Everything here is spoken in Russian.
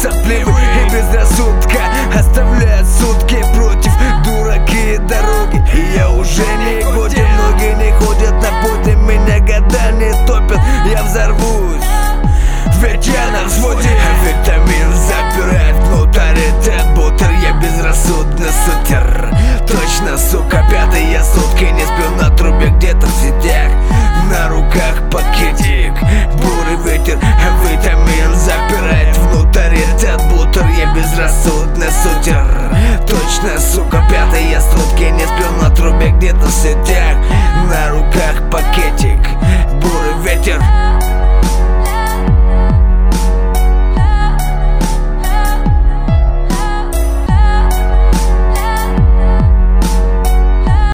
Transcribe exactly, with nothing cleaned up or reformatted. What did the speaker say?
сопливый и без рассудка оставляют сутки против дураки и дороги. И я уже не годен, многие не ходят на пути, меня года не топят, я взорвусь, ведь я на взводе. Витамин запирает внутрь бутер, я безрассудный сутер. Точно, сука, пятые сутки не сплю на трубе, где-то сидя